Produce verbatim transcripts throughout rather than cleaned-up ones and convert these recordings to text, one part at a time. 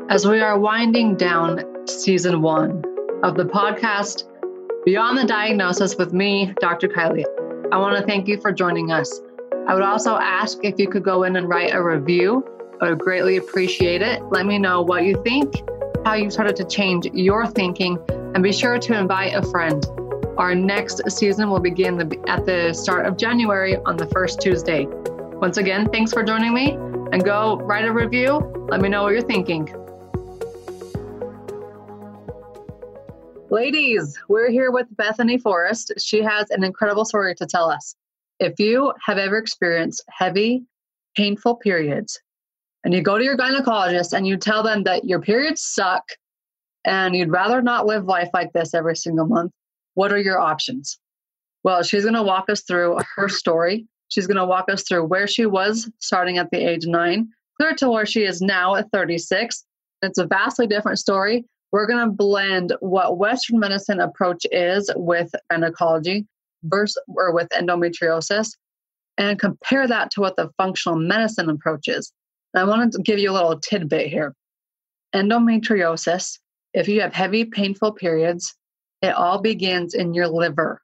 As we are winding down season one of the podcast, Beyond the Diagnosis with me, Doctor Kylie, I want to thank you for joining us. I would also ask if you could go in and write a review. I would greatly appreciate it. Let me know what you think, how you started to change your thinking, and be sure to invite a friend. Our next season will begin the, at the start of January on the first Tuesday. Once again, thanks for joining me, and go write a review. Let me know what you're thinking. Ladies, we're here with Bethany Forrest. She has an incredible story to tell us. If you have ever experienced heavy, painful periods, and you go to your gynecologist and you tell them that your periods suck and you'd rather not live life like this every single month, what are your options? Well, she's going to walk us through her story. She's going to walk us through where she was starting at the age nine, clear to where she is now at thirty-six. It's a vastly different story. We're going to blend what Western medicine approach is with gynecology versus or with endometriosis and compare that to what the functional medicine approach is. And I wanted to give you a little tidbit here. Endometriosis, if you have heavy, painful periods, it all begins in your liver.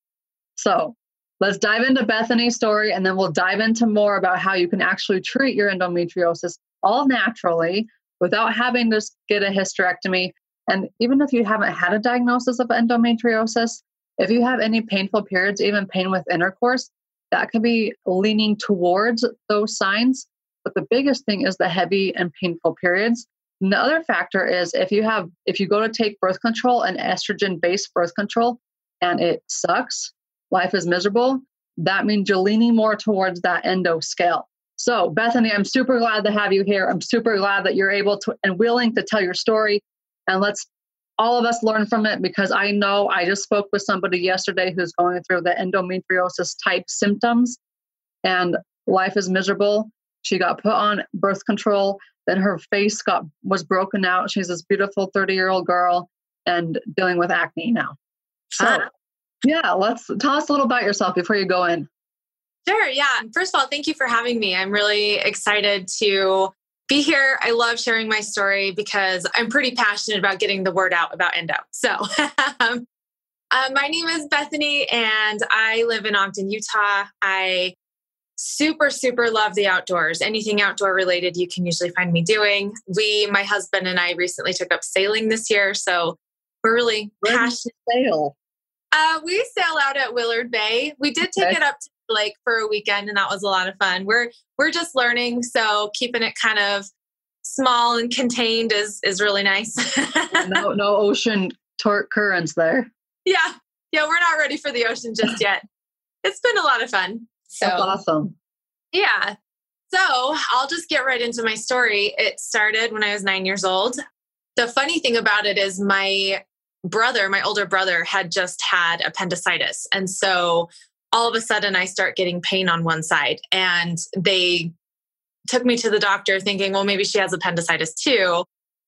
So let's dive into Bethany's story, and then we'll dive into more about how you can actually treat your endometriosis all naturally without having to get a hysterectomy. And even if you haven't had a diagnosis of endometriosis, if you have any painful periods, even pain with intercourse, that could be leaning towards those signs. But the biggest thing is the heavy and painful periods. And the other factor is if you have, if you go to take birth control and estrogen-based birth control and it sucks, life is miserable, that means you're leaning more towards that endo scale. So Bethany, I'm super glad to have you here. I'm super glad that you're able to and willing to tell your story. And let's all of us learn from it, because I know I just spoke with somebody yesterday who's going through the endometriosis type symptoms and life is miserable. She got put on birth control. Then her face got was broken out. She's this beautiful thirty-year-old girl and dealing with acne now. So ah. yeah, let's tell us a little about yourself before you go in. Sure. Yeah. First of all, thank you for having me. I'm really excited to be here. I love sharing my story because I'm pretty passionate about getting the word out about endo. So um, uh, my name is Bethany and I live in Ogden, Utah. I super, super love the outdoors. Anything outdoor related, you can usually find me doing. We, my husband and I recently took up sailing this year. So we're really Where passionate. Do you sail? Uh, we sail out at Willard Bay. We did take Okay. it up to Lake for a weekend, and that was a lot of fun. We're we're just learning, so keeping it kind of small and contained is is really nice. no, no ocean tor- currents there. Yeah, yeah, we're not ready for the ocean just yet. It's been a lot of fun. So That's awesome. Yeah. So I'll just get right into my story. It started when I was nine years old. The funny thing about it is my brother, my older brother, had just had appendicitis, and so all of a sudden I start getting pain on one side, and they took me to the doctor thinking, well, maybe she has appendicitis too.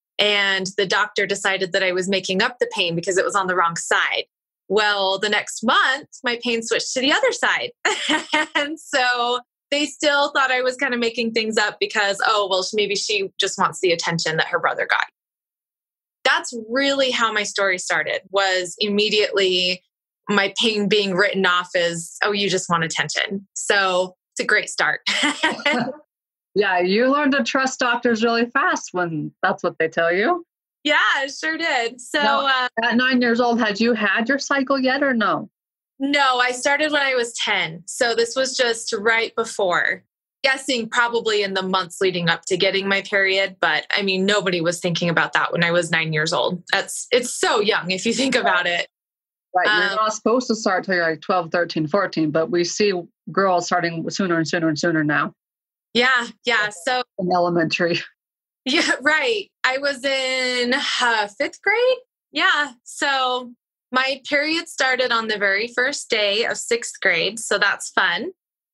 And the doctor decided that I was making up the pain because it was on the wrong side. Well, the next month, my pain switched to the other side. And so they still thought I was kind of making things up because, oh, well, maybe she just wants the attention that her brother got. That's really how my story started, was immediately my pain being written off as, oh, you just want attention. So it's a great start. Yeah, you learn to trust doctors really fast when that's what they tell you. Yeah, I sure did. So Now, uh, at nine years old, had you had your cycle yet or no? no, I started when I was ten. So this was just right before. Guessing probably in the months leading up to getting my period. But I mean, nobody was thinking about that when I was nine years old. That's, it's so young if you think about it. Right. Um, You're not supposed to start till you're like twelve, thirteen, fourteen, but we see girls starting sooner and sooner and sooner now. Yeah. Yeah. So, In elementary. yeah, right. I was in uh, fifth grade. Yeah. So my period started on the very first day of sixth grade. So that's fun.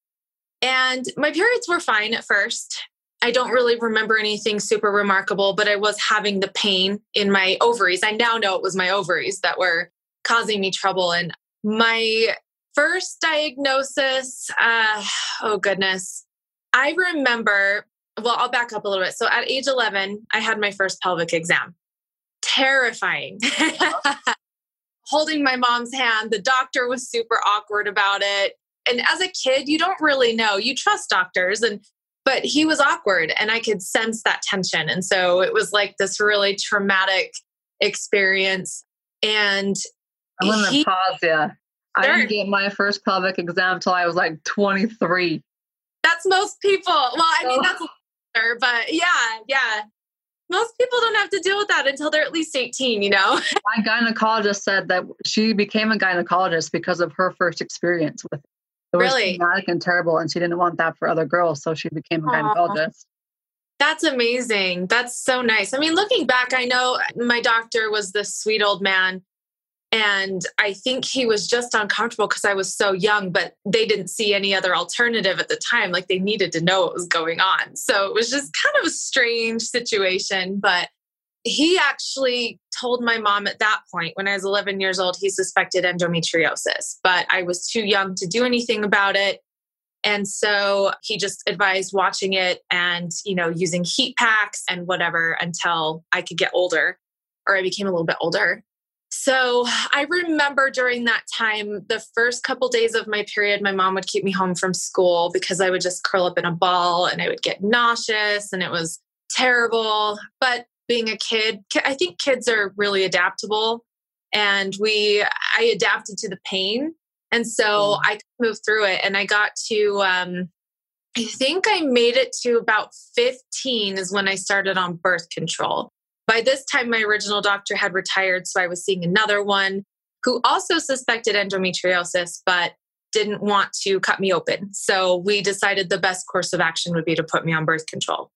And my periods were fine at first. I don't really remember anything super remarkable, but I was having the pain in my ovaries. I now know it was my ovaries that were causing me trouble. And my first diagnosis, uh, oh goodness, I remember well, I'll back up a little bit. So at age eleven, I had my first pelvic exam. Terrifying. Holding my mom's hand. The doctor was super awkward about it. And as a kid, you don't really know. You trust doctors, and but he was awkward and I could sense that tension. And so it was like this really traumatic experience. And I'm going to pause you. I Sure. didn't get my first pelvic exam until I was like twenty-three. That's most people. Well, I mean, that's older, but yeah, yeah. Most people don't have to deal with that until they're at least eighteen, you know? My gynecologist said that she became a gynecologist because of her first experience with it. It was Really? traumatic and terrible, and she didn't want that for other girls, so she became a Aw. gynecologist. That's amazing. That's so nice. I mean, looking back, I know my doctor was this sweet old man. And I think he was just uncomfortable because I was so young, but they didn't see any other alternative at the time. Like they needed to know what was going on. So it was just kind of a strange situation. But he actually told my mom at that point, when I was eleven years old, he suspected endometriosis, but I was too young to do anything about it. And so he just advised watching it and, you know, using heat packs and whatever until I could get older, or I became a little bit older. So I remember during that time, the first couple days of my period, my mom would keep me home from school because I would just curl up in a ball and I would get nauseous and it was terrible. But being a kid, I think kids are really adaptable, and we, I adapted to the pain. And so I could move through it, and I got to, um, I think I made it to about fifteen is when I started on birth control. By this time, my original doctor had retired, so I was seeing another one who also suspected endometriosis, but didn't want to cut me open. So we decided the best course of action would be to put me on birth control.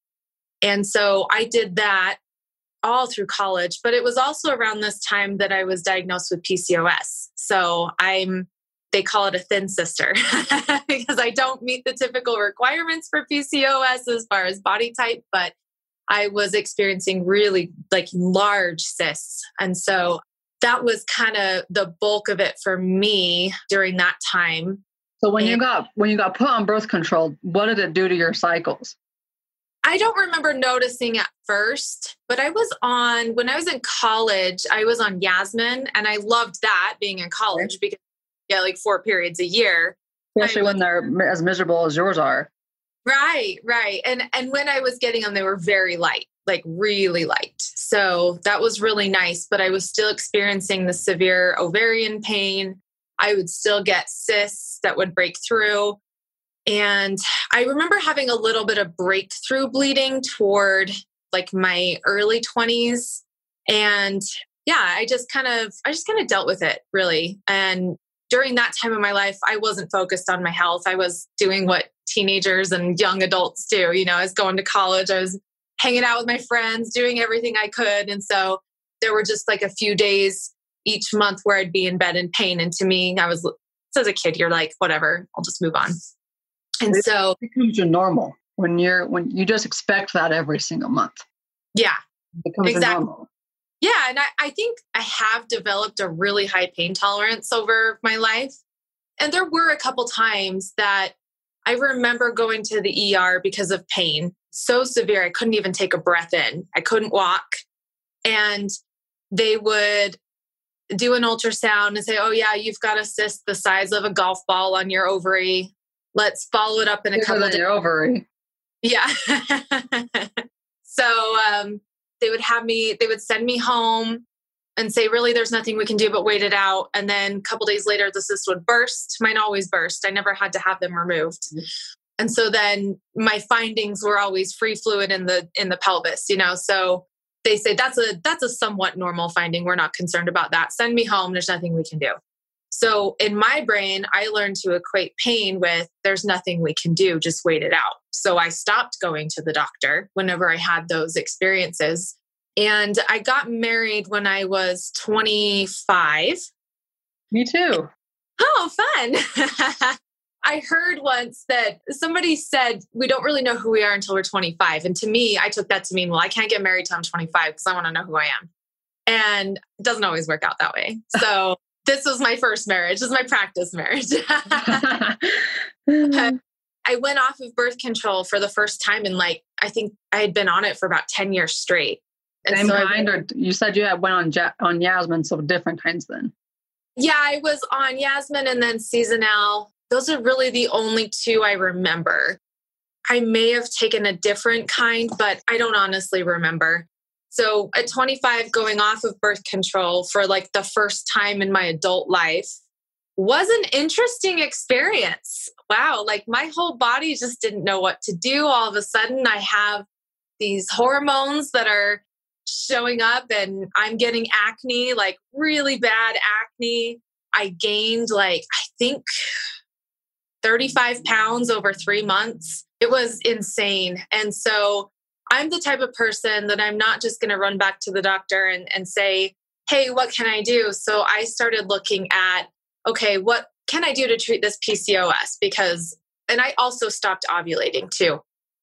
And so I did that all through college, but it was also around this time that I was diagnosed with P C O S. So I'm, they call it a thin sister because I don't meet the typical requirements for P C O S as far as body type, but I was experiencing really like large cysts. And so that was kind of the bulk of it for me during that time. So when and you got when you got put on birth control, what did it do to your cycles? I don't remember noticing at first, but I was on, when I was in college, I was on Yasmin, and I loved that being in college because yeah, like four periods a year. Especially when they're as miserable as yours are. Right, right. And and when I was getting them, they were very light, like really light. So that was really nice, but I was still experiencing the severe ovarian pain. I would still get cysts that would break through. And I remember having a little bit of breakthrough bleeding toward like my early twenties. And yeah, I just kind of, I just kind of dealt with it really. And during that time of my life, I wasn't focused on my health. I was doing what teenagers and young adults do. You know, I was going to college. I was hanging out with my friends, doing everything I could. And so there were just like a few days each month where I'd be in bed in pain. And to me, I was, as a kid, you're like, whatever, I'll just move on. And it so becomes your normal when you're, when you just expect that every single month. Yeah, it becomes exactly. your normal. Yeah. And I, I think I have developed a really high pain tolerance over my life. And there were a couple times that I remember going to the E R because of pain. So severe, I couldn't even take a breath in. I couldn't walk. And they would do an ultrasound and say, oh yeah, you've got a cyst the size of a golf ball on your ovary. Let's follow it up in a Bigger couple than days. your ovary. Yeah. So um, they would have me, they would send me home and say, really, there's nothing we can do but wait it out. And then a couple days later, the cyst would burst. Mine always burst. I never had to have them removed. Mm-hmm. And so then my findings were always free fluid in the in the pelvis, you know. So they say that's a that's a somewhat normal finding. We're not concerned about that. Send me home. There's nothing we can do. So in my brain, I learned to equate pain with there's nothing we can do, just wait it out. So I stopped going to the doctor whenever I had those experiences. And I got married when I was twenty-five. Me too. Oh, fun. I heard once that somebody said, we don't really know who we are until we're twenty-five. And to me, I took that to mean, well, I can't get married till I'm twenty-five because I want to know who I am. And it doesn't always work out that way. So this was my first marriage. This is my practice marriage. I went off of birth control for the first time in like, I think I had been on it for about ten years straight. And Same so kind, I, or you said you had went on ja- on Yasmin, so different kinds then. yeah, I was on Yasmin and then Seasonal. Those are really the only two I remember. I may have taken a different kind, but I don't honestly remember. So at twenty-five, going off of birth control for like the first time in my adult life was an interesting experience. Wow. Like my whole body just didn't know what to do. All of a sudden I have these hormones that are showing up and I'm getting acne, like really bad acne. I gained like, I think thirty-five pounds over three months. It was insane. And so I'm the type of person that I'm not just going to run back to the doctor and, and say, hey, what can I do? So I started looking at, okay, what can I do to treat this P C O S? Because, and I also stopped ovulating too.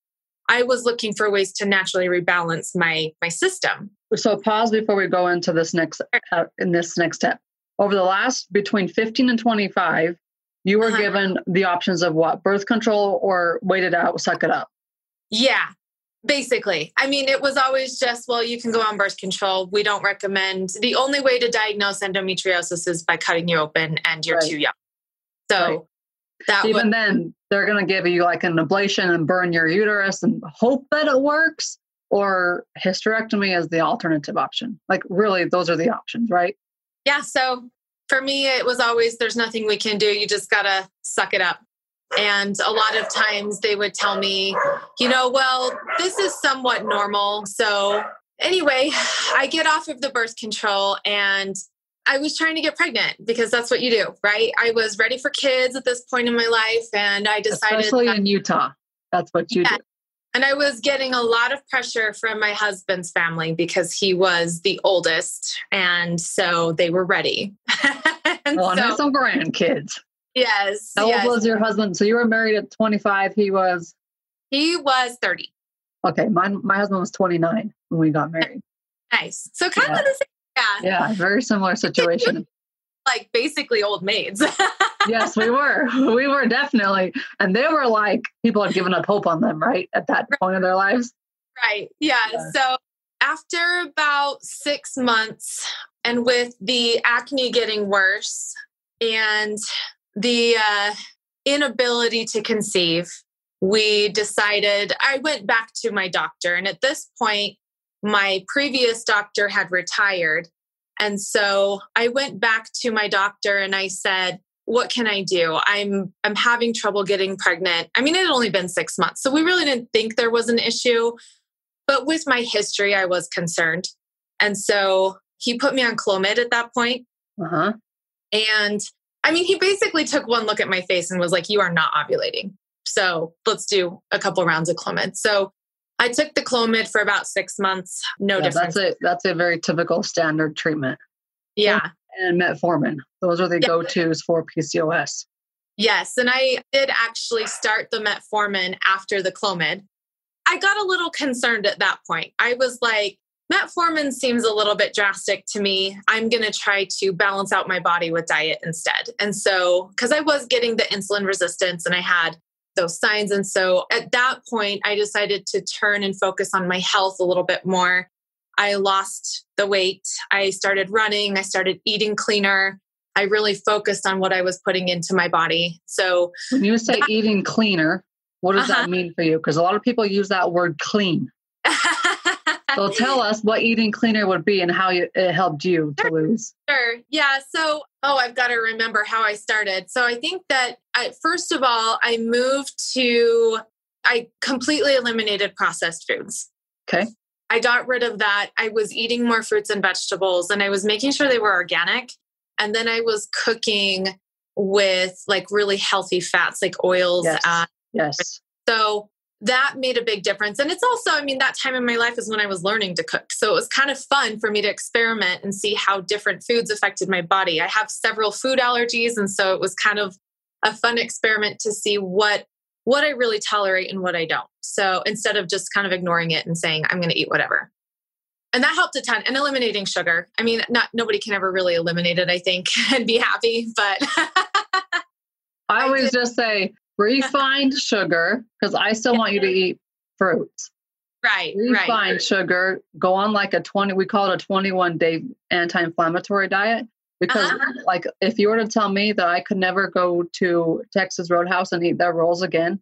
I was looking for ways to naturally rebalance my, my system. So pause before we go into this next, uh, in this next step. Over the last, between fifteen and twenty-five, you were uh-huh. given the options of what? Birth control or wait it out, suck it up? Yeah, basically. I mean, it was always just, well, you can go on birth control. We don't recommend. The only way to diagnose endometriosis is by cutting you open and you're right. too young. So right. that even was, then, they're going to give you like an ablation and burn your uterus and hope that it works, or hysterectomy is the alternative option. Like really, those are the options, right? Yeah. So for me, it was always, there's nothing we can do. You just got to suck it up. And a lot of times they would tell me, you know, well, this is somewhat normal. So anyway, I get off of the birth control and I was trying to get pregnant because that's what you do, right? I was ready for kids at this point in my life. And I decided, especially in Utah, that's what you yeah. do. And I was getting a lot of pressure from my husband's family because he was the oldest. And so they were ready. and well, so, and some grandkids. Yes. How yes. old was your husband? So you were married at twenty-five. He was? He was thirty. Okay. My, my husband was twenty-nine when we got married. Nice. So kind yeah. of the same. Yeah. Yeah. Very similar situation. Like basically old maids. Yes, we were. We were definitely. And they were like, people had given up hope on them, right? At that right. point of their lives. Right. Yeah. yeah. So after about six months and with the acne getting worse and the uh, inability to conceive, we decided, I went back to my doctor. And at this point, my previous doctor had retired. And so I went back to my doctor and I said, what can I do? I'm I'm having trouble getting pregnant. I mean, it had only been six months, so we really didn't think there was an issue. But with my history, I was concerned. And so he put me on Clomid at that point. Uh-huh. And I mean, he basically took one look at my face and was like, you are not ovulating. So let's do a couple rounds of Clomid. So I took the Clomid for about six months. No yeah, difference. That's a, that's a very typical standard treatment. Yeah. And metformin. Those are the yeah. go-tos for P C O S. Yes. And I did actually start the metformin after the Clomid. I got a little concerned at that point. I was like, metformin seems a little bit drastic to me. I'm going to try to balance out my body with diet instead. And so, because I was getting the insulin resistance and I had those signs. And so at that point, I decided to turn and focus on my health a little bit more. I lost the weight. I started running. I started eating cleaner. I really focused on what I was putting into my body. So when you say that, eating cleaner, what does uh-huh. that mean for you? Because a lot of people use that word clean. So tell us what eating cleaner would be and how you, it helped you to sure. lose. Sure. Yeah. So, oh, I've got to remember how I started. So I think that I, first of all, I moved to, I completely eliminated processed foods. Okay. I got rid of that. I was eating more fruits and vegetables and I was making sure they were organic. And then I was cooking with like really healthy fats, like oils. Yes. Uh, yes. So that made a big difference. And it's also, I mean, that time in my life is when I was learning to cook. So it was kind of fun for me to experiment and see how different foods affected my body. I have several food allergies. And so it was kind of a fun experiment to see what what I really tolerate and what I don't. So instead of just kind of ignoring it and saying, I'm going to eat whatever. And that helped a ton. And eliminating sugar. I mean, not nobody can ever really eliminate it, I think, and be happy. But I always I just say, refined sugar, because I still want you to eat fruits. Right, Refined right. sugar, go on like a twenty, we call it a twenty-one day anti-inflammatory diet. Because Uh-huh. like, if you were to tell me that I could never go to Texas Roadhouse and eat their rolls again,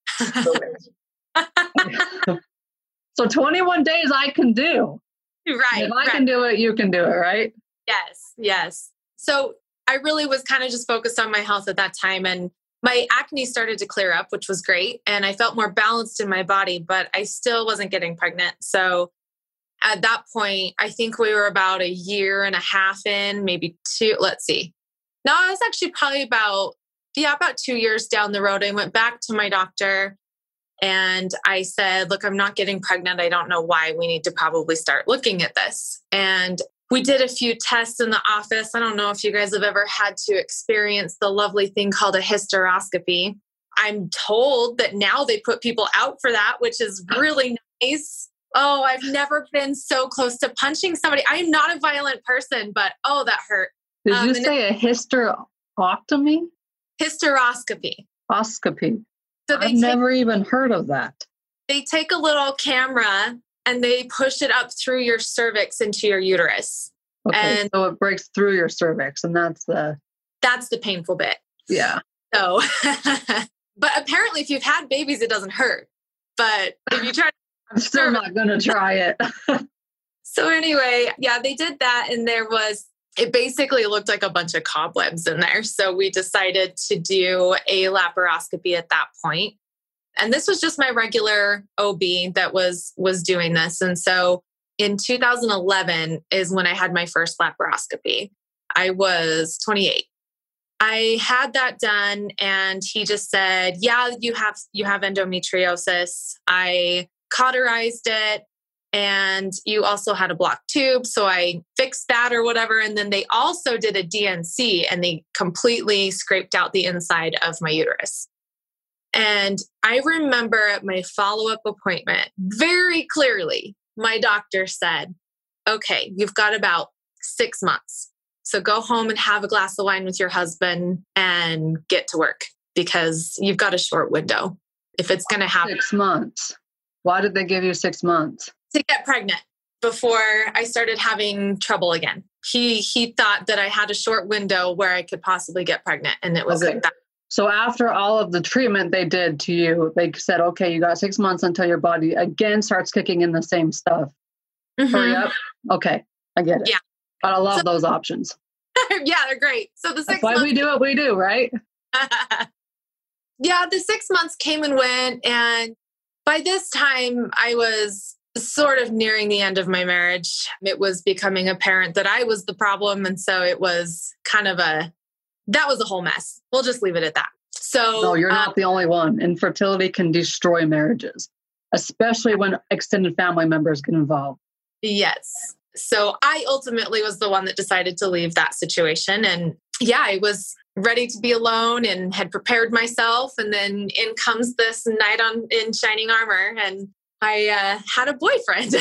so twenty-one days I can do. Right, If I right. can do it, you can do it, right? Yes, yes. So I really was kind of just focused on my health at that time. And my acne started to clear up, which was great. And I felt more balanced in my body, but I still wasn't getting pregnant. So at that point, I think we were about a year and a half in, maybe two. Let's see. No, I was actually probably about, yeah, about two years down the road. I went back to my doctor and I said, look, I'm not getting pregnant. I don't know why. We need to probably start looking at this. And we did a few tests in the office. I don't know if you guys have ever had to experience the lovely thing called a hysteroscopy. I'm told that now they put people out for that, which is really nice. Oh, I've never been so close to punching somebody. I am not a violent person, but oh, that hurt. Did Um, you and say a hysteroctomy? hysteroscopy. Oscopy. So they I've take, never even heard of that. they take a little camera and they push it up through your cervix into your uterus. Okay, And so it breaks through your cervix, and that's the that's the painful bit. yeah. So, but apparently if you've had babies, it doesn't hurt. But if you try to I'm still not going to try it. So anyway, yeah, they did that. And there was, it basically looked like a bunch of cobwebs in there. So we decided to do a laparoscopy at that point. And this was just my regular O B that was, was doing this. And so in two thousand eleven is when I had my first laparoscopy. I was twenty-eight. I had that done and he just said, yeah, you have, you have endometriosis. I cauterized it. And you also had a blocked tube. So I fixed that or whatever. And then they also did a D N C and they completely scraped out the inside of my uterus. And I remember at my follow-up appointment, very clearly, my doctor said, okay, you've got about six months. So go home and have a glass of wine with your husband and get to work because you've got a short window. If it's going to happen. Six months. Why did they give you six months? To get pregnant before I started having trouble again. He he thought that I had a short window where I could possibly get pregnant. And it was Okay. at that. So after all of the treatment they did to you, they said, okay, you got six months until your body again starts kicking in the same stuff. Mm-hmm. Hurry up. Okay, I get it. Yeah. But I love So, those options. yeah, they're great. So the six That's why months, we do what we do, right? yeah, the six months came and went. And by this time I was sort of nearing the end of my marriage. It was becoming apparent that I was the problem. And so it was kind of a, that was a whole mess. We'll just leave it at that. So No, you're um, not the only one. Infertility can destroy marriages, especially when extended family members get involved. yes. So I ultimately was the one that decided to leave that situation. And yeah, I was ready to be alone and had prepared myself. And then in comes this knight on in shining armor. And I uh, had a boyfriend.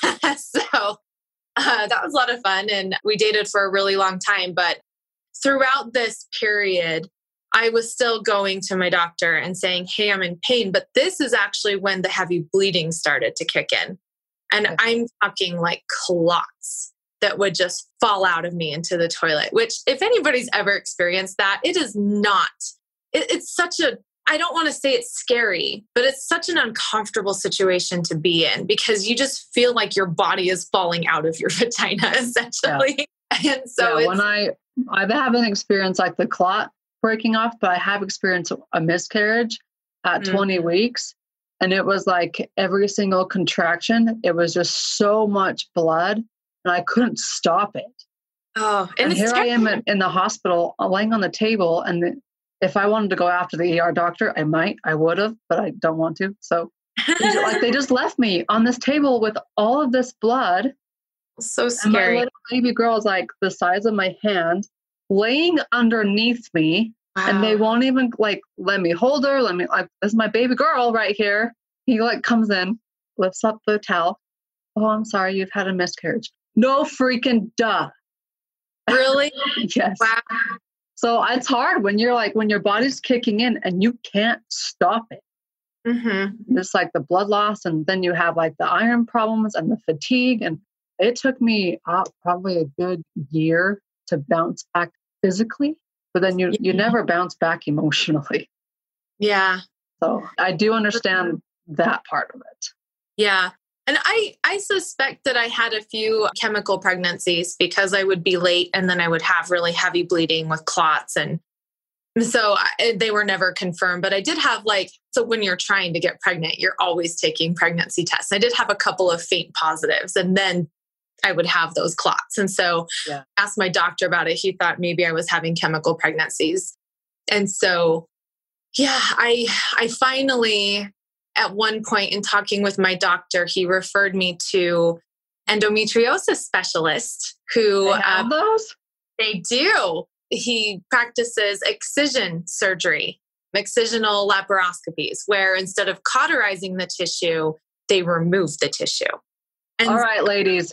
so uh, that was a lot of fun. And we dated for a really long time. But throughout this period, I was still going to my doctor and saying, hey, I'm in pain. But this is actually when the heavy bleeding started to kick in. And Okay. I'm talking like clots that would just fall out of me into the toilet, which if anybody's ever experienced that, it is not, it, it's such a, I don't want to say it's scary, but it's such an uncomfortable situation to be in because you just feel like your body is falling out of your vagina essentially. Yeah. And so yeah, it's, when I, I haven't experienced like the clot breaking off, but I have experienced a miscarriage at mm, twenty weeks. And it was like every single contraction, it was just so much blood and I couldn't stop it. oh, and, And it's here I terrible. am in, in the hospital uh, laying on the table. And the, if I wanted to go after the E R doctor, I might, I would have, but I don't want to. So these are like, they just left me on this table with all of this blood. So And my scary. little baby girl is like the size of my hand laying underneath me. Wow. And they won't even like let me hold her. Let me like this is my baby girl right here. He like comes in, lifts up the towel. Oh, I'm sorry, you've had a miscarriage. No freaking duh. Really? Yes. Wow. So it's hard when you're like, when your body's kicking in and you can't stop it. Mm-hmm. It's like the blood loss, and then you have like the iron problems and the fatigue. And it took me uh, probably a good year to bounce back physically, but then you, you never bounce back emotionally. Yeah. So I do understand that part of it. Yeah. And I, I suspect that I had a few chemical pregnancies because I would be late and then I would have really heavy bleeding with clots. And so I, they were never confirmed, but I did have like, so when you're trying to get pregnant, you're always taking pregnancy tests. I did have a couple of faint positives, and then I would have those clots. And so yeah. I asked my doctor about it. He thought maybe I was having chemical pregnancies. And so, yeah, I, I finally, at one point in talking with my doctor, he referred me to endometriosis specialist who they have um, those? They do. He practices excision surgery, excisional laparoscopies, where instead of cauterizing the tissue, they remove the tissue. And all right, ladies,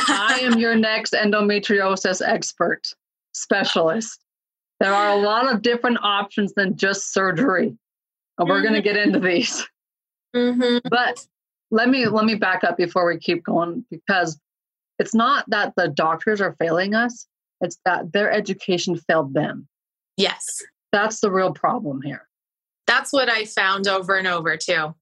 I am your next endometriosis expert specialist. There are a lot of different options than just surgery. And we're mm-hmm. going to get into these. Mm-hmm. But let me let me back up before we keep going, because it's not that the doctors are failing us. It's that their education failed them. Yes. That's the real problem here. That's what I found over and over too.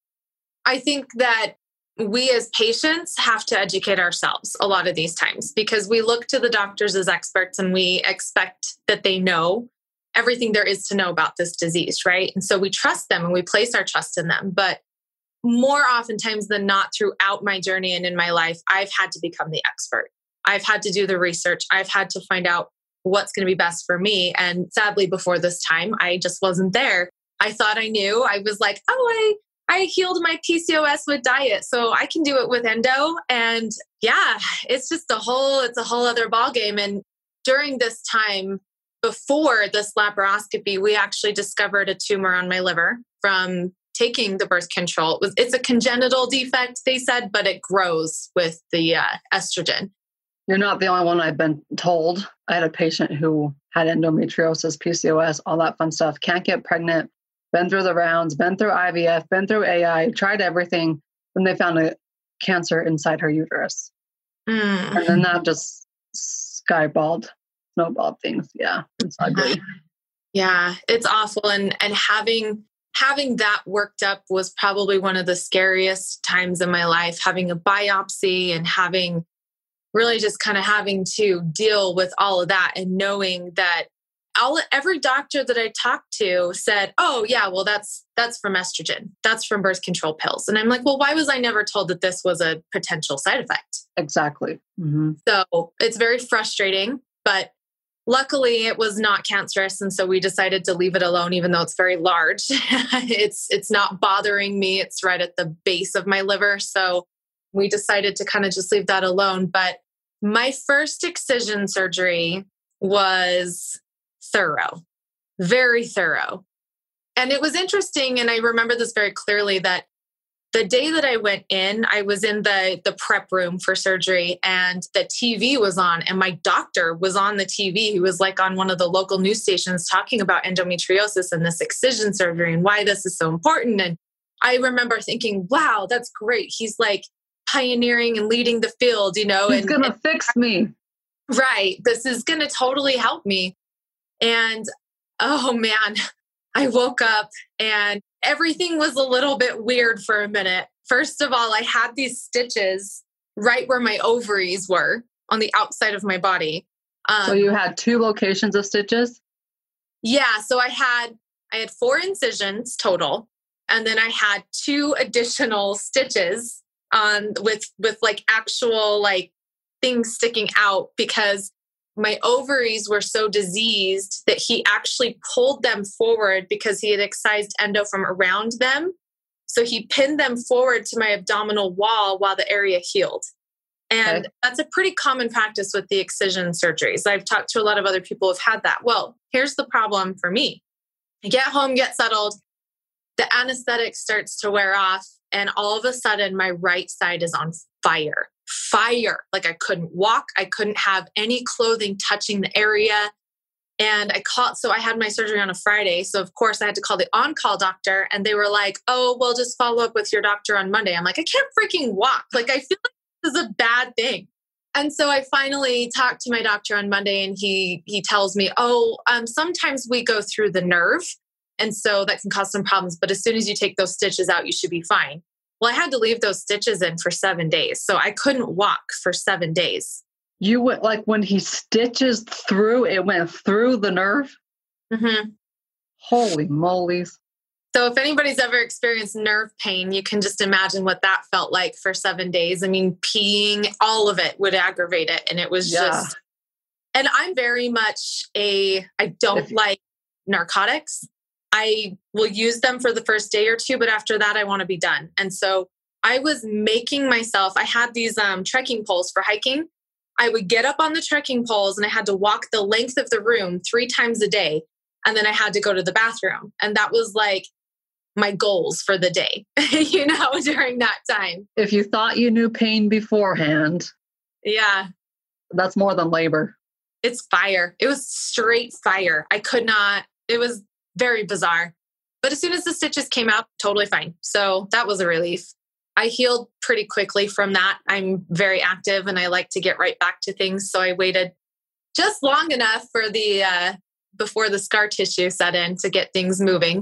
I think that we as patients have to educate ourselves a lot of these times, because we look to the doctors as experts and we expect that they know everything there is to know about this disease, right? And so we trust them and we place our trust in them. But more oftentimes than not, throughout my journey and in my life, I've had to become the expert. I've had to do the research. I've had to find out what's going to be best for me. And sadly, before this time, I just wasn't there. I thought I knew. I was like, oh, I, I healed my P C O S with diet, so I can do it with endo. And yeah, it's just a whole, it's a whole other ballgame. And during this time, before this laparoscopy, we actually discovered a tumor on my liver from taking the birth control. It was, it's a congenital defect, they said, but it grows with the uh, estrogen. You're not the only one I've been told. I had a patient who had endometriosis, P C O S, all that fun stuff, can't get pregnant, been through the rounds, been through I V F, been through A I, tried everything. Then they found a cancer inside her uterus. Mm. And then that just skyballed, snowballed things. Yeah, it's ugly. Yeah, it's awful. And and having having that worked up was probably one of the scariest times in my life, having a biopsy and having really just kind of having to deal with all of that, and knowing that all every doctor that I talked to said, oh yeah, well, that's, that's from estrogen. That's from birth control pills. And I'm like, well, why was I never told that this was a potential side effect? Exactly. Mm-hmm. So it's very frustrating, but luckily it was not cancerous. And so we decided to leave it alone, even though it's very large. it's, it's not bothering me. It's right at the base of my liver. So we decided to kind of just leave that alone. But my first excision surgery was thorough, very thorough. And it was interesting. And I remember this very clearly, that the day that I went in, I was in the, the prep room for surgery, and the T V was on, and my doctor was on the T V. He was like on one of the local news stations talking about endometriosis and this excision surgery and why this is so important. And I remember thinking, wow, that's great. He's like pioneering and leading the field, you know. He's and, going to and, fix me. Right. This is going to totally help me. And oh man, I woke up and everything was a little bit weird for a minute. First of all, I had these stitches right where my ovaries were on the outside of my body. Um, so you had two locations of stitches? Yeah. So I had, I had four incisions total. And then I had two additional stitches on with, with like actual like things sticking out, because my ovaries were so diseased that he actually pulled them forward because he had excised endo from around them. So he pinned them forward to my abdominal wall while the area healed. And okay. That's a pretty common practice with the excision surgeries. I've talked to a lot of other people who've had that. Well, here's the problem for me. I get home, get settled, the anesthetic starts to wear off, and all of a sudden my right side is on fire. Fire. Like I couldn't walk. I couldn't have any clothing touching the area. And I called, so I had my surgery on a Friday. So of course I had to call the on-call doctor, and they were like, oh, well, just follow up with your doctor on Monday. I'm like, I can't freaking walk. Like, I feel like this is a bad thing. And so I finally talked to my doctor on Monday, and he, he tells me, oh, um, sometimes we go through the nerve. And so that can cause some problems. But as soon as you take those stitches out, you should be fine. Well, I had to leave those stitches in for seven days. So I couldn't walk for seven days. You went, like when he stitches through, it went through the nerve? Mm-hmm. Holy moly's. So if anybody's ever experienced nerve pain, you can just imagine what that felt like for seven days. I mean, peeing, all of it would aggravate it. And it was yeah. just, and I'm very much a, I don't if, like narcotics. I will use them for the first day or two, but after that, I want to be done. And so I was making myself, I had these um, trekking poles for hiking. I would get up on the trekking poles and I had to walk the length of the room three times a day. And then I had to go to the bathroom. And that was like my goals for the day, you know, during that time. If you thought you knew pain beforehand. Yeah. That's more than labor. It's fire. It was straight fire. I could not, it was very bizarre. But as soon as the stitches came out, totally fine. So that was a relief. I healed pretty quickly from that. I'm very active and I like to get right back to things. So I waited just long enough for the, uh, before the scar tissue set in to get things moving.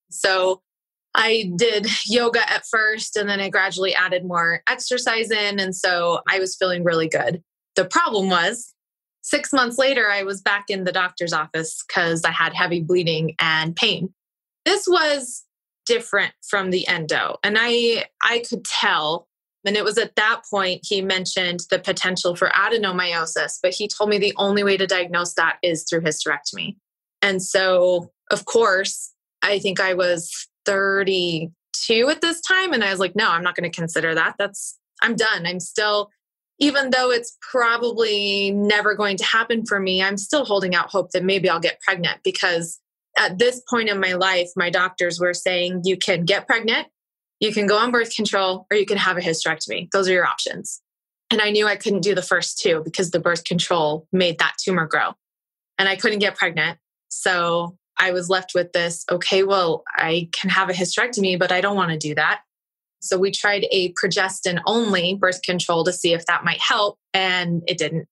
So I did yoga at first, and then I gradually added more exercise in. And so I was feeling really good. The problem was six months later, I was back in the doctor's office because I had heavy bleeding and pain. This was different from the endo. And I, I could tell. And it was at that point he mentioned the potential for adenomyosis, but he told me the only way to diagnose that is through hysterectomy. And so, of course, I think I was thirty-two at this time. And I was like, no, I'm not going to consider that. That's, I'm done. I'm still, even though it's probably never going to happen for me, I'm still holding out hope that maybe I'll get pregnant, because at this point in my life, my doctors were saying you can get pregnant, you can go on birth control, or you can have a hysterectomy. Those are your options. And I knew I couldn't do the first two because the birth control made that tumor grow and I couldn't get pregnant. So I was left with this, okay, well, I can have a hysterectomy, but I don't want to do that. So we tried a progestin only birth control to see if that might help, and it didn't.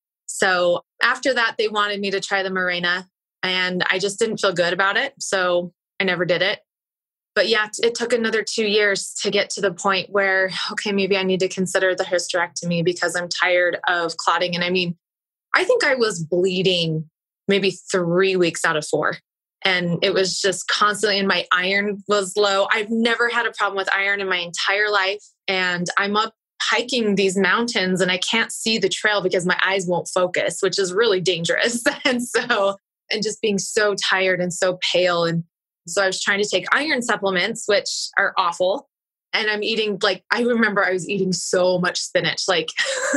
So after that, they wanted me to try the Mirena, and I just didn't feel good about it. So I never did it. But yeah, it took another two years to get to the point where, okay, maybe I need to consider the hysterectomy because I'm tired of clotting. And I mean, I think I was bleeding maybe three weeks out of four. And it was just constantly, and my iron was low. I've never had a problem with iron in my entire life. And I'm up hiking these mountains and I can't see the trail because my eyes won't focus, which is really dangerous. And so, and just being so tired and so pale. And so I was trying to take iron supplements, which are awful. And I'm eating, like, I remember I was eating so much spinach, like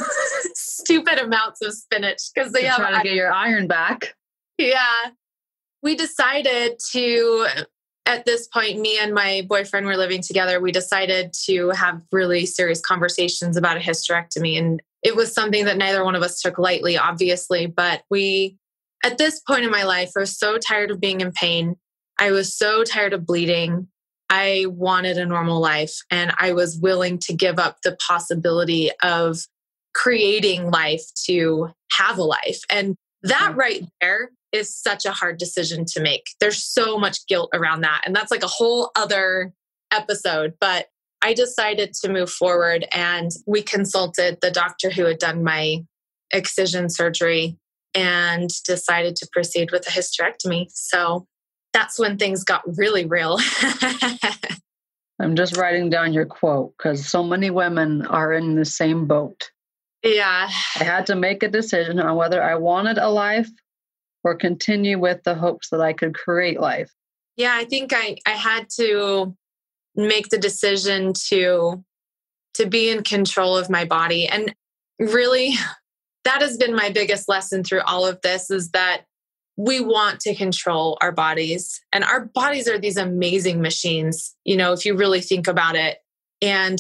stupid amounts of spinach because they have trying to get your iron back. Yeah. We decided to, at this point, me and my boyfriend were living together. We decided to have really serious conversations about a hysterectomy. And it was something that neither one of us took lightly, obviously. But we, at this point in my life, I was so tired of being in pain. I was so tired of bleeding. I wanted a normal life. And I was willing to give up the possibility of creating life to have a life. And that right there is such a hard decision to make. There's so much guilt around that. And that's like a whole other episode. But I decided to move forward, and we consulted the doctor who had done my excision surgery and decided to proceed with a hysterectomy. So that's when things got really real. I'm just writing down your quote because so many women are in the same boat. Yeah. I had to make a decision on whether I wanted a life or continue with the hopes that I could create life. Yeah, I think I, I had to make the decision to, to be in control of my body. And really, that has been my biggest lesson through all of this, is that we want to control our bodies. And our bodies are these amazing machines, you know, if you really think about it. And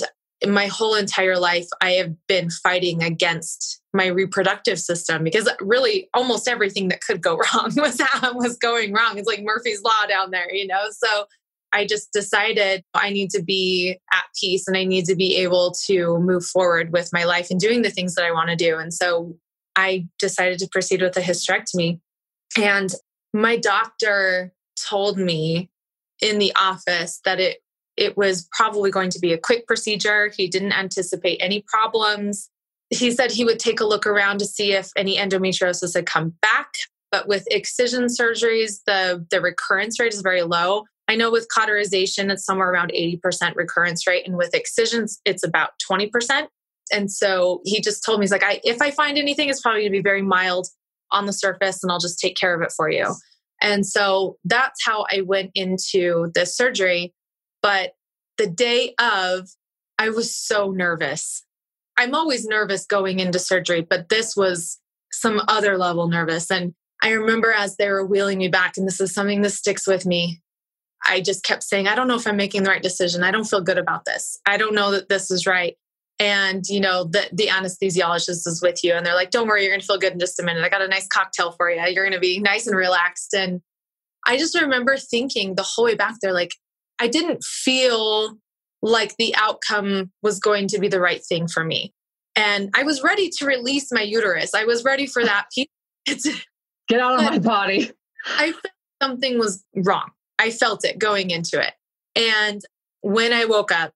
my whole entire life, I have been fighting against my reproductive system because really almost everything that could go wrong was, was going wrong. It's like Murphy's Law down there, you know? So I just decided I need to be at peace and I need to be able to move forward with my life and doing the things that I want to do. And so I decided to proceed with a hysterectomy. And my doctor told me in the office that it it was probably going to be a quick procedure. He didn't anticipate any problems. He said he would take a look around to see if any endometriosis had come back. But with excision surgeries, the, the recurrence rate is very low. I know with cauterization, it's somewhere around eighty percent recurrence rate. And with excisions, it's about twenty percent. And so he just told me, he's like, I, if I find anything, it's probably going to be very mild on the surface and I'll just take care of it for you. And so that's how I went into the surgery. But the day of, I was so nervous. I'm always nervous going into surgery, but this was some other level nervous. And I remember as they were wheeling me back, and this is something that sticks with me, I just kept saying, I don't know if I'm making the right decision. I don't feel good about this. I don't know that this is right. And, you know, the, the anesthesiologist is with you and they're like, don't worry, you're going to feel good in just a minute. I got a nice cocktail for you. You're going to be nice and relaxed. And I just remember thinking the whole way back there, like, I didn't feel like the outcome was going to be the right thing for me. And I was ready to release my uterus. I was ready for that piece. Get out of my body. I felt something was wrong. I felt it going into it. And when I woke up,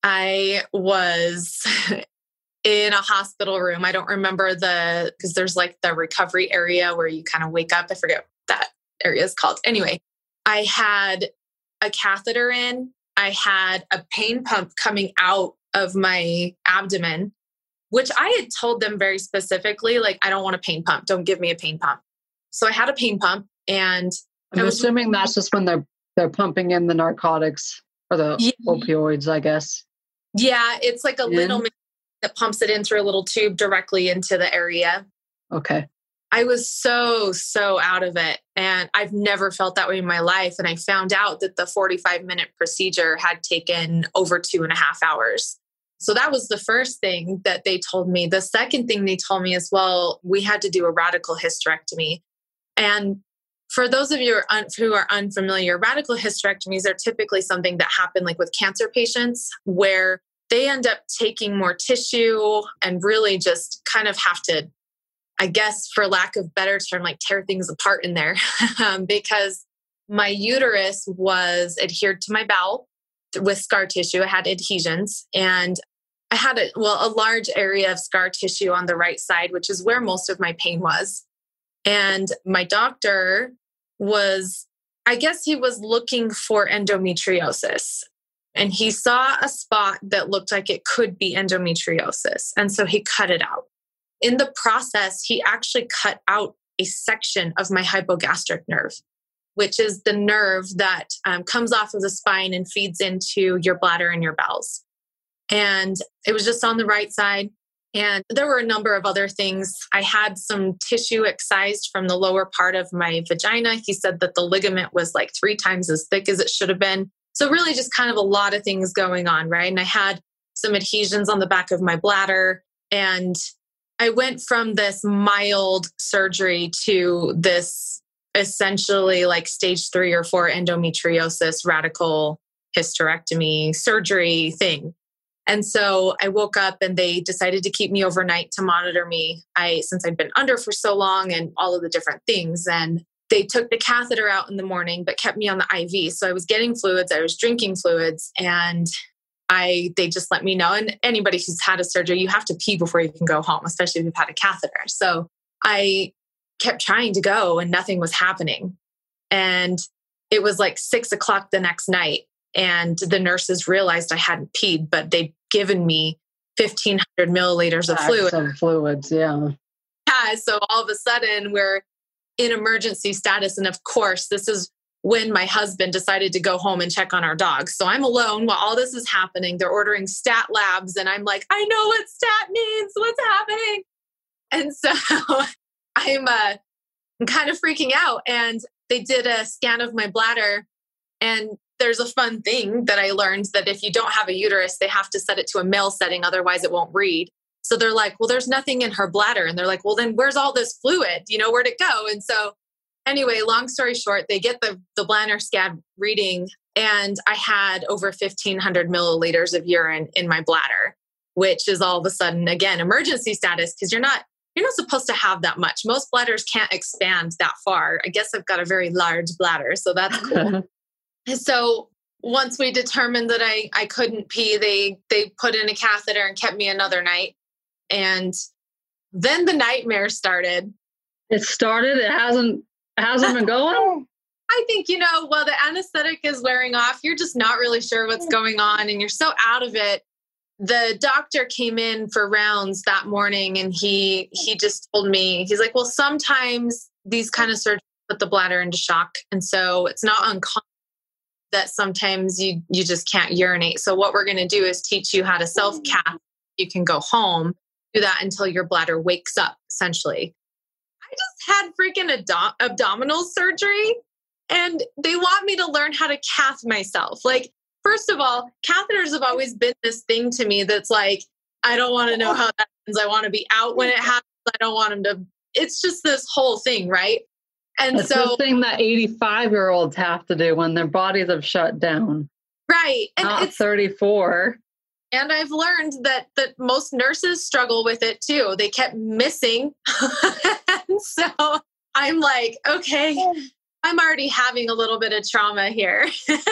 I was in a hospital room. I don't remember the, because there's like the recovery area where you kind of wake up. I forget what that area is called. Anyway, I had a catheter in. I had a pain pump coming out of my abdomen, which I had told them very specifically, like, I don't want a pain pump. Don't give me a pain pump. So I had a pain pump, and I'm was, assuming that's just when they're they're pumping in the narcotics or the yeah, opioids, I guess. Yeah, it's like a in? little machine that pumps it in through a little tube directly into the area. Okay. I was so, so out of it. And I've never felt that way in my life. And I found out that the forty-five minute procedure had taken over two and a half hours. So that was the first thing that they told me. The second thing they told me is, well, we had to do a radical hysterectomy. And for those of you who are, un- who are unfamiliar, radical hysterectomies are typically something that happen like with cancer patients, where they end up taking more tissue and really just kind of have to, I guess, for lack of better term, like tear things apart in there um, because my uterus was adhered to my bowel with scar tissue. I had adhesions, and I had a, well, a large area of scar tissue on the right side, which is where most of my pain was. And my doctor was, I guess he was looking for endometriosis. And he saw a spot that looked like it could be endometriosis. And so he cut it out. In the process, he actually cut out a section of my hypogastric nerve, which is the nerve that um, comes off of the spine and feeds into your bladder and your bowels. And it was just on the right side. And there were a number of other things. I had some tissue excised from the lower part of my vagina. He said that the ligament was like three times as thick as it should have been. So really just kind of a lot of things going on, right? And I had some adhesions on the back of my bladder. And I went from this mild surgery to this essentially like stage three or four endometriosis radical hysterectomy surgery thing. And so I woke up and they decided to keep me overnight to monitor me. I, since I'd been under for so long and all of the different things. And they took the catheter out in the morning, but kept me on the I V. So I was getting fluids, I was drinking fluids, and I, they just let me know. And anybody who's had a surgery, you have to pee before you can go home, especially if you've had a catheter. So I kept trying to go and nothing was happening. And it was like six o'clock the next night. And the nurses realized I hadn't peed, but they'd given me fifteen hundred milliliters of fluid. Of fluids, yeah. Yeah. So all of a sudden we're in emergency status. And of course, this is when my husband decided to go home and check on our dogs. So I'm alone while all this is happening. They're ordering stat labs. And I'm like, I know what stat means. What's happening? And so I'm uh, I'm kind of freaking out. And they did a scan of my bladder. And there's a fun thing that I learned that if you don't have a uterus, they have to set it to a male setting. Otherwise it won't read. So they're like, well, there's nothing in her bladder. And they're like, well, then where's all this fluid? You know, where'd it go? And so anyway, long story short, they get the, the bladder scab reading, and I had over fifteen hundred milliliters of urine in my bladder, which is all of a sudden, again, emergency status, because you're not, you're not supposed to have that much. Most bladders can't expand that far. I guess I've got a very large bladder, so that's cool. So once we determined that I, I couldn't pee, they, they put in a catheter and kept me another night. And then the nightmare started. It started. It hasn't, it hasn't been going. I think, you know, well, the anesthetic is wearing off. You're just not really sure what's going on and you're so out of it. The doctor came in for rounds that morning and he, he just told me, he's like, well, sometimes these kind of surgeries put the bladder into shock. And so it's not uncommon that sometimes you, you just can't urinate. So what we're going to do is teach you how to self-cath. You can go home, do that until your bladder wakes up, essentially. I just had freaking ad- abdominal surgery and they want me to learn how to cath myself. Like, first of all, catheters have always been this thing to me that's like, I don't want to know how that happens. I want to be out when it happens. I don't want them to, it's just this whole thing, right? And it's so the thing that eighty-five year olds have to do when their bodies have shut down. Right. And not it's thirty-four. And I've learned that that most nurses struggle with it too. They kept missing. And so I'm like, okay, I'm already having a little bit of trauma here.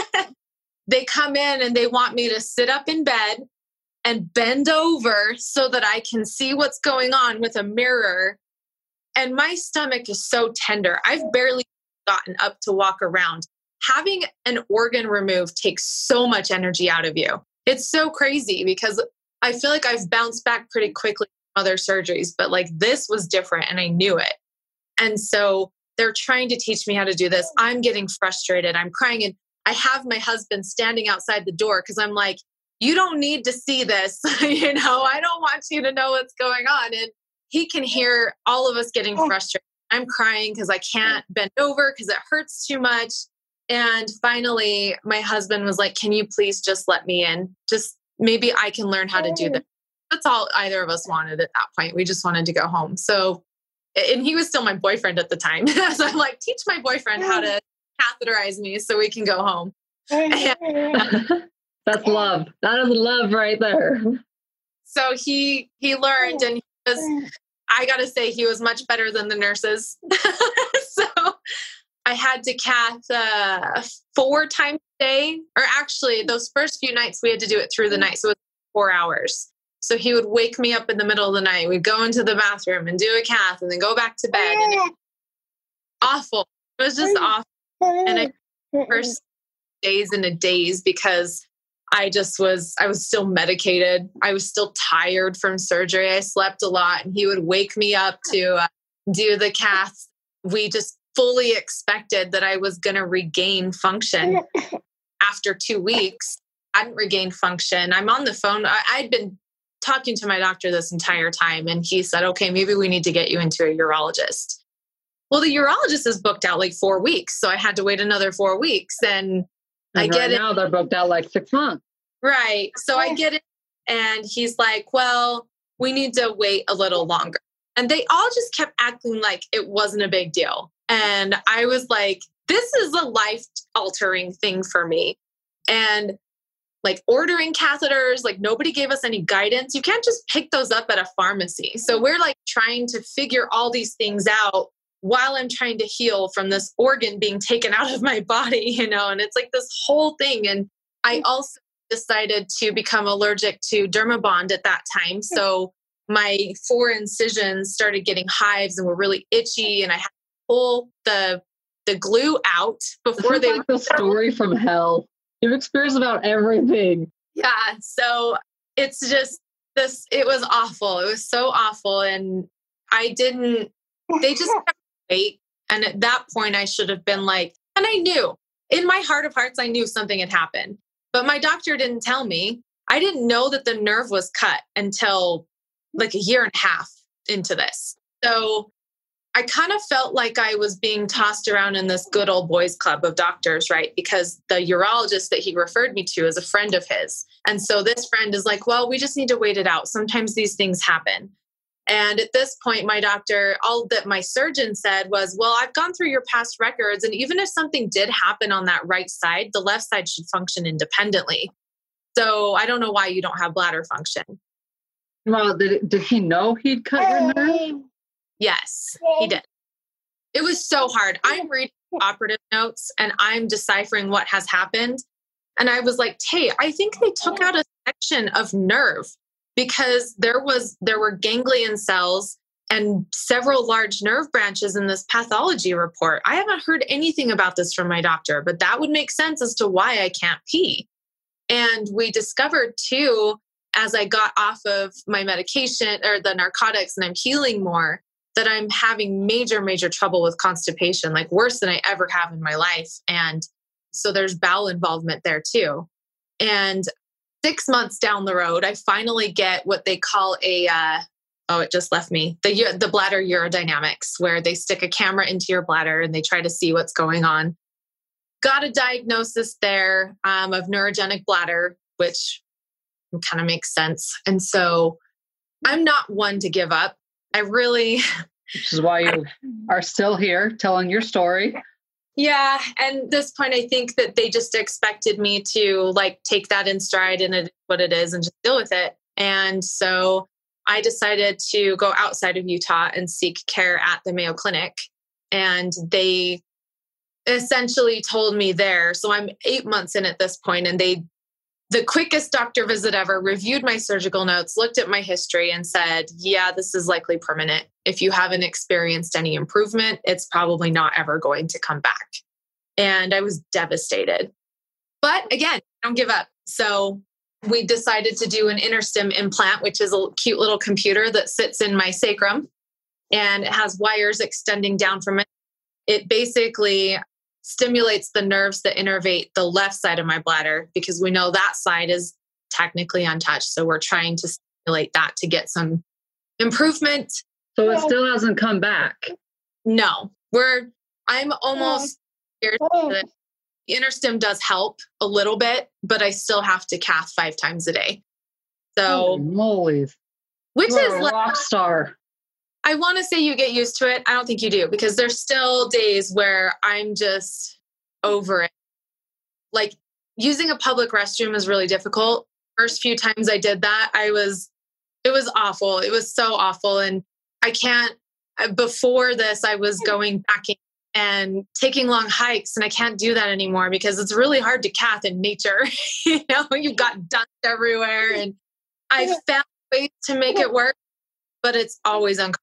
They come in and they want me to sit up in bed and bend over so that I can see what's going on with a mirror. And my stomach is so tender. I've barely gotten up to walk around. Having an organ removed takes so much energy out of you. It's so crazy because I feel like I've bounced back pretty quickly from other surgeries, but like this was different and I knew it. And so they're trying to teach me how to do this. I'm getting frustrated. I'm crying. And I have my husband standing outside the door because I'm like, you don't need to see this. You know, I don't want you to know what's going on. And he can hear all of us getting frustrated. I'm crying because I can't bend over because it hurts too much. And finally, my husband was like, can you please just let me in? Just maybe I can learn how to do this. That's all either of us wanted at that point. We just wanted to go home. So, and he was still my boyfriend at the time. So I'm like, teach my boyfriend how to catheterize me so we can go home. And that's love. That is love right there. So he, he learned and he was, I got to say he was much better than the nurses. So I had to cath uh, four times a day, or actually those first few nights we had to do it through the night. So it was four hours. So he would wake me up in the middle of the night. We'd go into the bathroom and do a cath and then go back to bed. And it was awful. It was just awful. And I first days in a daze because I just was, I was still medicated. I was still tired from surgery. I slept a lot and he would wake me up to uh, do the cath. We just fully expected that I was going to regain function. After two weeks, I hadn't regained function. I'm on the phone. I, I'd been talking to my doctor this entire time and he said, okay, maybe we need to get you into a urologist. Well, the urologist is booked out like four weeks. So I had to wait another four weeks and, and I get right it. Now they're booked out like six months. Right. So I get it. And he's like, well, we need to wait a little longer. And they all just kept acting like it wasn't a big deal. And I was like, this is a life altering thing for me. And like ordering catheters, like nobody gave us any guidance. You can't just pick those up at a pharmacy. So we're like trying to figure all these things out while I'm trying to heal from this organ being taken out of my body, you know, and it's like this whole thing. And I also decided to become allergic to Dermabond at that time. So my four incisions started getting hives and were really itchy and I had to pull the the glue out before they like the story from hell. You've experienced about everything. Yeah. So it's just this, it was awful. It was so awful. And I didn't, they just kept wait. And at that point I should have been like, and I knew in my heart of hearts, I knew something had happened, but my doctor didn't tell me. I didn't know that the nerve was cut until like a year and a half into this. So I kind of felt like I was being tossed around in this good old boys club of doctors, right? Because the urologist that he referred me to is a friend of his. And so this friend is like, well, we just need to wait it out. Sometimes these things happen. And at this point, my doctor, all that my surgeon said was, well, I've gone through your past records. And even if something did happen on that right side, the left side should function independently. So I don't know why you don't have bladder function. Well, did, did he know he'd cut your nerve? Yes, he did. It was so hard. I'm reading operative notes and I'm deciphering what has happened. And I was like, hey, I think they took out a section of nerve because there was there were ganglion cells and several large nerve branches in this pathology report. I haven't heard anything about this from my doctor, but that would make sense as to why I can't pee. And we discovered too, as I got off of my medication or the narcotics and I'm healing more, that I'm having major, major trouble with constipation, like worse than I ever have in my life. And so there's bowel involvement there too. And six months down the road, I finally get what they call a, uh, oh, it just left me, the, the bladder urodynamics, where they stick a camera into your bladder and they try to see what's going on. Got a diagnosis there um, of neurogenic bladder, which kind of makes sense. And so I'm not one to give up. I really... Which is why you are still here telling your story. Yeah. And at this point, I think that they just expected me to like take that in stride and it, what it is and just deal with it. And so I decided to go outside of Utah and seek care at the Mayo Clinic. And they essentially told me there, so I'm eight months in at this point, and they the quickest doctor visit ever, reviewed my surgical notes, looked at my history and said, yeah, this is likely permanent. If you haven't experienced any improvement, it's probably not ever going to come back. And I was devastated. But again, don't give up. So we decided to do an InterStim implant, which is a cute little computer that sits in my sacrum and it has wires extending down from it. It basically stimulates the nerves that innervate the left side of my bladder because we know that side is technically untouched. So we're trying to stimulate that to get some improvement. So it still hasn't come back? No, we're, I'm almost scared that InterStim does help a little bit, but I still have to cath five times a day. So, holy moly. Which You're is a like, rock star. I want to say you get used to it. I don't think you do because there's still days where I'm just over it. Like using a public restroom is really difficult. First few times I did that, I was, it was awful. It was so awful. And I can't, before this, I was going backing and taking long hikes and I can't do that anymore because it's really hard to cath in nature. You know, you've got dust everywhere and I found ways to make it work, but it's always uncomfortable.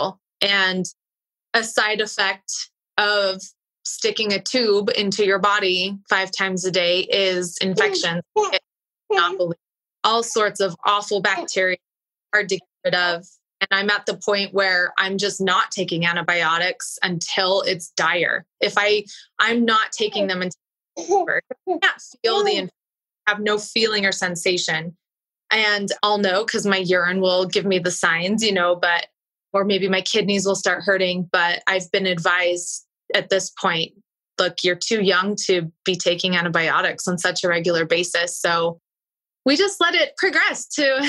And a side effect of sticking a tube into your body five times a day is infection. Not believe. All sorts of awful bacteria, hard to get rid of. And I'm at the point where I'm just not taking antibiotics until it's dire. If I, I'm not taking them until it's over. I can't feel the infection, have no feeling or sensation. And I'll know because my urine will give me the signs, you know, but or maybe my kidneys will start hurting. But I've been advised at this point, look, you're too young to be taking antibiotics on such a regular basis. So we just let it progress to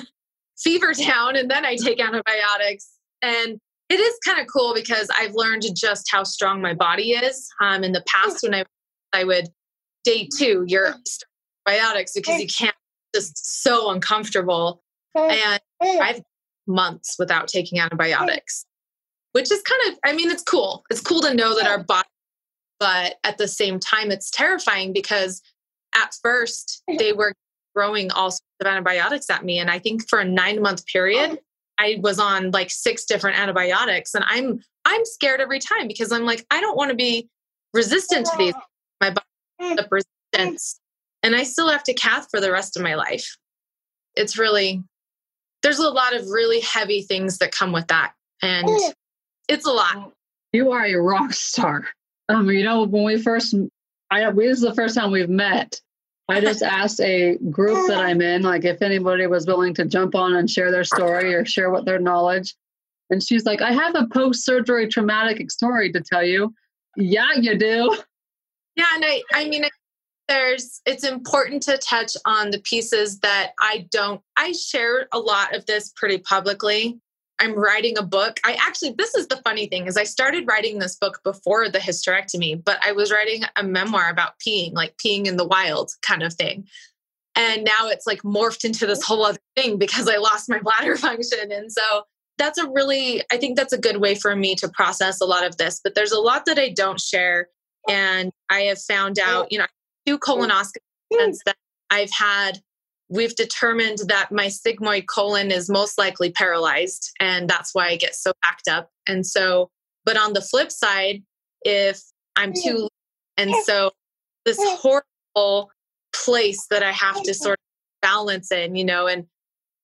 fever town and then I take antibiotics. And it is kind of cool because I've learned just how strong my body is. Um, in the past, when I, I would day two, you're antibiotics because you can't, just so uncomfortable. And I've months without taking antibiotics, which is kind of, I mean, it's cool. It's cool to know that our body, but at the same time, it's terrifying because at first they were throwing all sorts of antibiotics at me. And I think for a nine month period, I was on like six different antibiotics and I'm, I'm scared every time because I'm like, I don't want to be resistant to these. My body up resistance and I still have to cath for the rest of my life. It's really, there's a lot of really heavy things that come with that. And it's a lot. You are a rock star. Um, you know, when we first, I we, this is the first time we've met. I just asked a group that I'm in, like if anybody was willing to jump on and share their story or share what their knowledge. And she's like, I have a post-surgery traumatic story to tell you. Yeah, you do. Yeah. And I, I mean, there's, it's important to touch on the pieces that I don't, I share a lot of this pretty publicly. I'm writing a book. I actually, this is the funny thing is I started writing this book before the hysterectomy, but I was writing a memoir about peeing, like peeing in the wild kind of thing. And now it's like morphed into this whole other thing because I lost my bladder function. And so that's a really, I think that's a good way for me to process a lot of this, but there's a lot that I don't share. And I have found out, you know, two colonoscopies that I've had, we've determined that my sigmoid colon is most likely paralyzed. And that's why I get so backed up. And so, but on the flip side, if I'm too, and so this horrible place that I have to sort of balance in, you know, and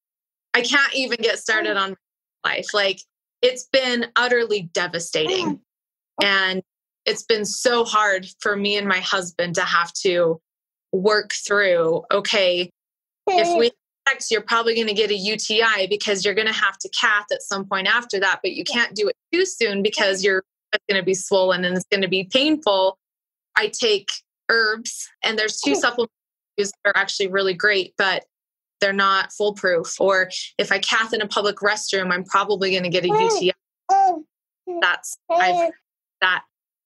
I can't even get started on life. Like it's been utterly devastating. And it's been so hard for me and my husband to have to work through, okay, if we have sex, you're probably going to get a U T I because you're going to have to cath at some point after that, but you can't do it too soon because you're going to be swollen and it's going to be painful. I take herbs and there's two supplements that are actually really great, but they're not foolproof. Or if I cath in a public restroom, I'm probably going to get a U T I. That's, I've, that.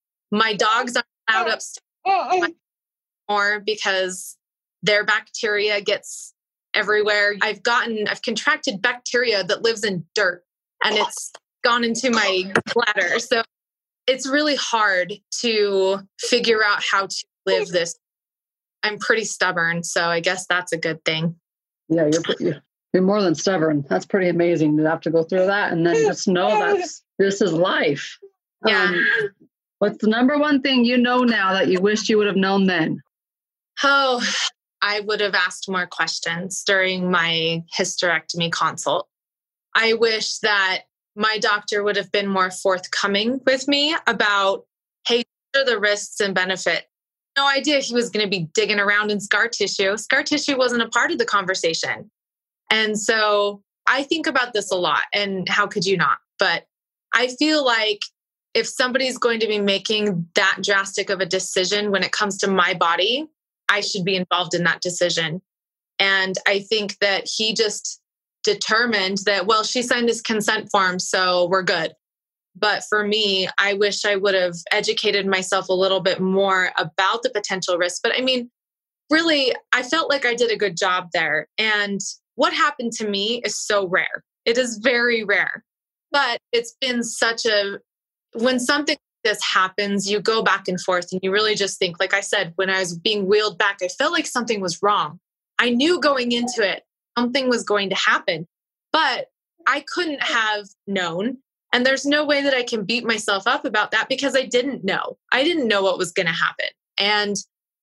My dogs aren't allowed upstairs more because their bacteria gets everywhere. I've gotten, I've contracted bacteria that lives in dirt and it's gone into my bladder. So it's really hard to figure out how to live this. I'm pretty stubborn. So I guess that's a good thing. Yeah, you're, you're more than stubborn. That's pretty amazing to have to go through that. And then just know that this is life. Yeah. Um, what's the number one thing you know now that you wished you would have known then? Oh, I would have asked more questions during my hysterectomy consult. I wish that my doctor would have been more forthcoming with me about, hey, what are the risks and benefits? No idea he was going to be digging around in scar tissue. Scar tissue wasn't a part of the conversation. And so I think about this a lot, and how could you not? But I feel like if somebody's going to be making that drastic of a decision when it comes to my body, I should be involved in that decision. And I think that he just determined that, well, she signed this consent form, so we're good. But for me, I wish I would have educated myself a little bit more about the potential risks. But I mean, really, I felt like I did a good job there. And what happened to me is so rare. It is very rare. But it's been such a, when something like this happens, you go back and forth and you really just think, like I said, when I was being wheeled back, I felt like something was wrong. I knew going into it, something was going to happen, but I couldn't have known. And there's no way that I can beat myself up about that because I didn't know. I didn't know what was going to happen. And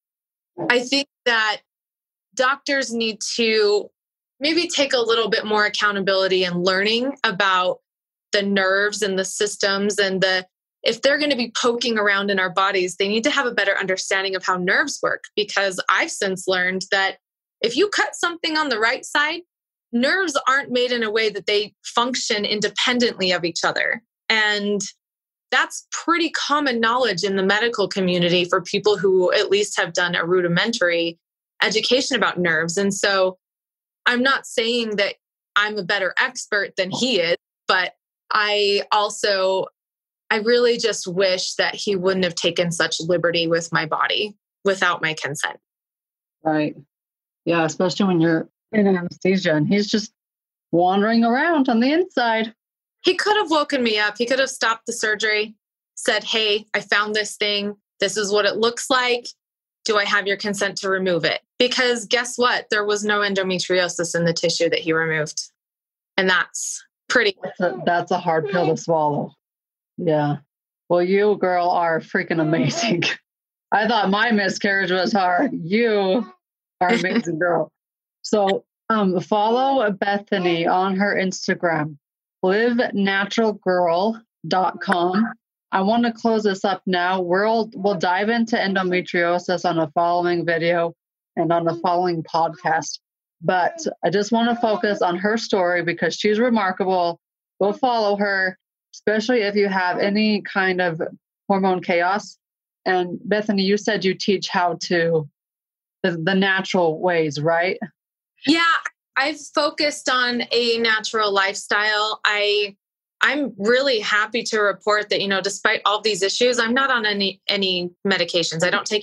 I think that doctors need to maybe take a little bit more accountability and learning about the nerves and the systems and the, if they're going to be poking around in our bodies, they need to have a better understanding of how nerves work. Because I've since learned that if you cut something on the right side, nerves aren't made in a way that they function independently of each other. And that's pretty common knowledge in the medical community for people who at least have done a rudimentary education about nerves. And so I'm not saying that I'm a better expert than he is, but I also, I really just wish that he wouldn't have taken such liberty with my body without my consent. Right. Yeah, especially when you're in anesthesia and he's just wandering around on the inside. He could have woken me up. He could have stopped the surgery, said, hey, I found this thing. This is what it looks like. Do I have your consent to remove it? Because guess what? There was no endometriosis in the tissue that he removed. And that's pretty. That's a, that's a hard pill to swallow. Yeah. Well, you, girl, are freaking amazing. I thought my miscarriage was hard. You are an amazing girl. So um, follow Bethany on her Instagram, live natural girl dot com. I want to close this up now. We'll, we'll dive into endometriosis on a following video and on the following podcast. But I just want to focus on her story because she's remarkable. go follow her, especially if you have any kind of hormone chaos. And Bethany, you said you teach how to, the, the natural ways, right? Yeah, I've focused on a natural lifestyle. I, I'm really happy to report that, you know, despite all these issues, I'm not on any, any medications. I don't take,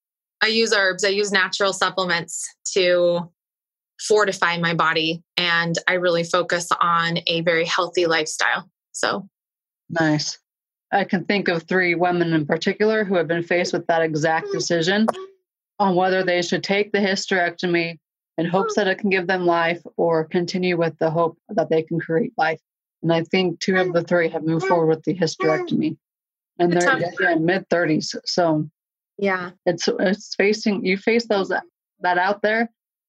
I use herbs. I use natural supplements to fortify my body. And I really focus on a very healthy lifestyle. So nice. I can think of three women in particular who have been faced with that exact decision on whether they should take the hysterectomy in hopes that it can give them life or continue with the hope that they can create life. And I think two of the three have moved forward with the hysterectomy. And they're again mid thirties. So yeah, it's it's facing you face those that out there.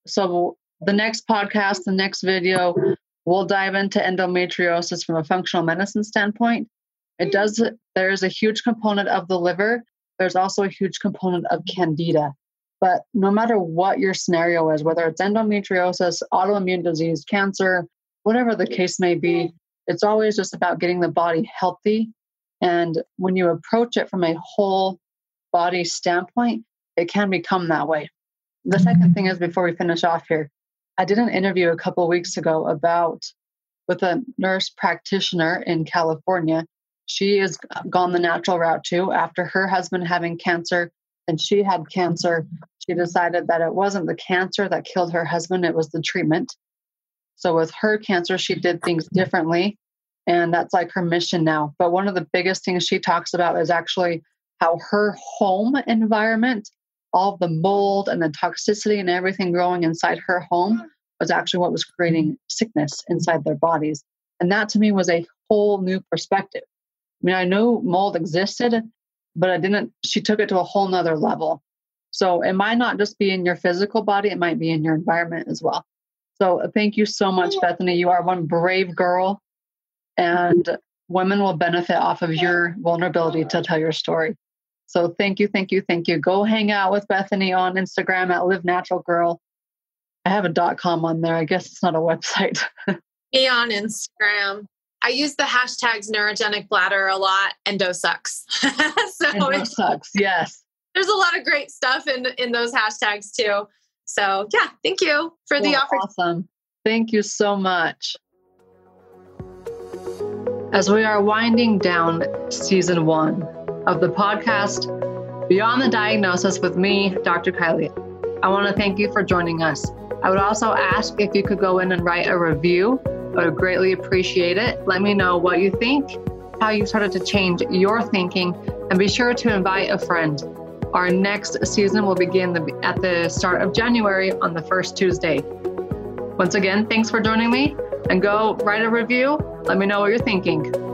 So the next podcast, the next video, we'll dive into endometriosis from a functional medicine standpoint. It does, there's a huge component of the liver. There's also a huge component of candida. But no matter what your scenario is, whether it's endometriosis, autoimmune disease, cancer, whatever the case may be, it's always just about getting the body healthy. And when you approach it from a whole body standpoint, it can become that way. The second thing is, before we finish off here, I did an interview a couple of weeks ago about with a nurse practitioner in California. She has gone the natural route too. After her husband having cancer and she had cancer, she decided that it wasn't the cancer that killed her husband, it was the treatment. So with her cancer, she did things differently. And that's like her mission now. But one of the biggest things she talks about is actually how her home environment, all the mold and the toxicity and everything growing inside her home was actually what was creating sickness inside their bodies. And that to me was a whole new perspective. I mean, I knew mold existed, but I didn't, she took it to a whole nother level. So it might not just be in your physical body, it might be in your environment as well. So thank you so much, Bethany. You are one brave girl, and women will benefit off of your vulnerability to tell your story. So thank you, thank you, thank you. Go hang out with Bethany on Instagram at Live Natural Girl. I have a .com on there. I guess it's not a website. Me on Instagram. I use the hashtags neurogenic bladder a lot. Endo sucks. so Endo sucks. Yes. There's a lot of great stuff in in those hashtags too. So yeah, thank you for the well, opportunity. Awesome. Thank you so much. As we are winding down season one of the podcast, Beyond the Diagnosis with me, Doctor Kylie, I want to thank you for joining us. I would also ask if you could go in and write a review. I would greatly appreciate it. Let me know what you think, how you started to change your thinking, and be sure to invite a friend. Our next season will begin the, at the start of January on the first Tuesday. Once again, thanks for joining me, and go write a review. Let me know what you're thinking.